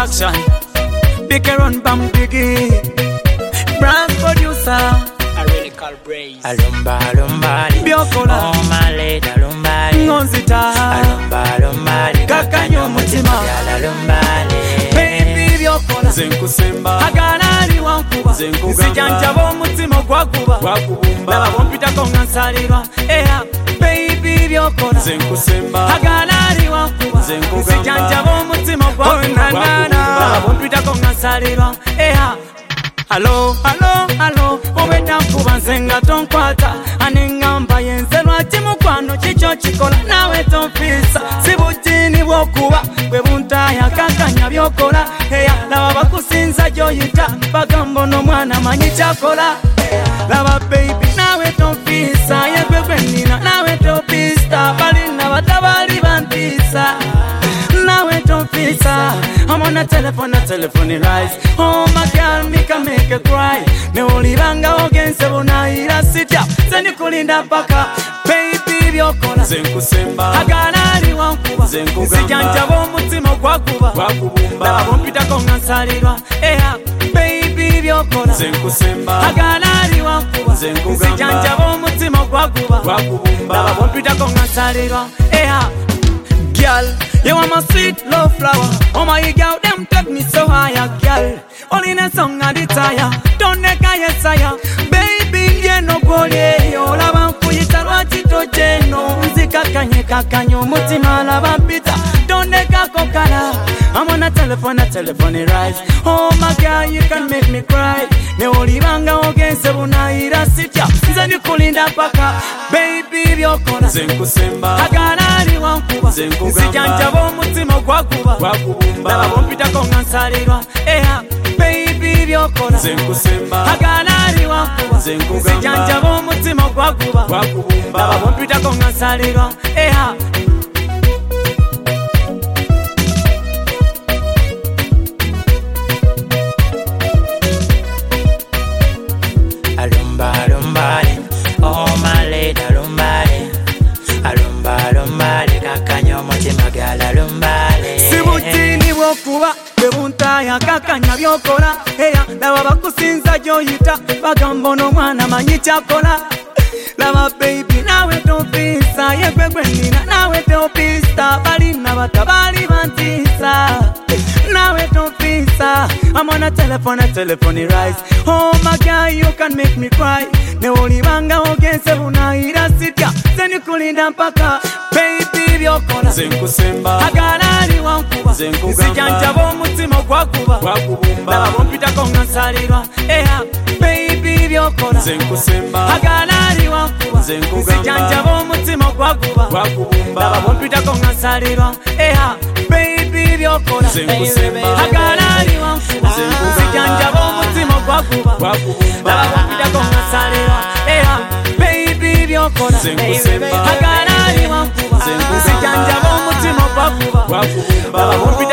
Production. Big run bam biggie. Brand producer. I really call Braze. Alumba, alumba, Biokola. oh my lady, alumba, Ngonzita. alumba, alumba, Kakanyo mutima. alumba, Baby biokola. Zenkusemba Aganali wankuba. Zenkugamba. Nsijanjabo mutima gwakuba. Gwakubumba Laba bompitako nga nsalirwa. Baby biokola. Zenkusemba Aganali wankuba. Zenkugamba. Nsijanjabo mutima gwakuba. Laba bompitako nga nsalirwa. Hello, hello, hello. Obedda nkuba nze nga tonkwata. Anengamba yenze lwaki mukwano kikyo kikola nawe tonfiisa. Si bujini bwokuba bwe buntaaya kankanya byokola. Laba bakusinza gy'oyita bagamba ono mwana manyi kyakola. Laba baby nawe tonfiisa. Yegwe gwe nnina nawe topista. Balina batabali bantiisa. Nawe tonfiisa. I'm on a telephone rise. Oh my girl, me can make you cry. Me oliranga ogense bunaira sitya. Seni kulinda paka. Baby byokola. Zenkusemba Aganali wankuba. Zenkugamba. Nsijanjabo mutima gwakuba. Gwakubumba Laba bompitako nga nsalirwa. Baby byokola. Zenkusemba Aganali wankuba. Zenkugamba. Nsijanjabo mutima gwakuba. Gwakubumba Laba bompitako nga nsalirwa. Girl, you are my sweet love flower. Oh my girl, them take me so higher, girl. Only in a song I desire. Don't make a yesaya. Baby, you no go there. You love kuyita lwachito jeno. Mzika kanyo mutima lava pita. Don't make a kokala. I'm on a telephone rise. Oh my girl, you can make me cry. Ne olibanga ogense bunaira sitya. Nze kulinda paka. Baby, byokola. Zenkusemba Aganali wankuba. Zenkugamba. Nsijanjabo mutima gwakuba. Gwakubumba Laba bompitako nga nsalirwa. Baby byokola. Zenkusemba Aganali wankuba. Zenkugamba. Nsijanjabo mutima gwakuba. Gwakubumba Laba bompitako nga nsalirwa. alumba, alumba, oh my lady, alumba, alumba, alumba, kakanyo mutima gal, alumba, Si bujini bwokuba bwe buntaaya kankanya byokola. Laba bakusinza gy'oyita bagamba ono mwana manyi kyakola. Laba baby nawe topista. Yegwe gwe nnina nawe topista. Balina batabali bantiisa. Nawe topista. I'm on a telephone rise. Oh my girl, you can make me cry. Ne olibanga ogense bunaira sitya. Seni kulinda mpaka. Baby byokola. Zenkusemba Aganali wankuba. Zenkugamba. Nsijanjabo mutima gwakuba. Gwakubumba Laba bompitako nga nsalirwa. Baby byokola. Zenkusemba Aganali wankuba. Zenkugamba. Nsijanjabo mutima gwakuba. Gwakubumba Laba bompitako nga nsalirwa. Baby byokola. Zenkusemba Aganali wankuba. Zenkugamba. Nsijanjabo mutima gwakuba. Gwakubumba Laba bompitako nga nsalirwa. Baby byokola. Zenkusemba Aganali wankuba. Zenkugamba. Nsijanjabo mutima gwakuba. Gwakubumba Laba bompitako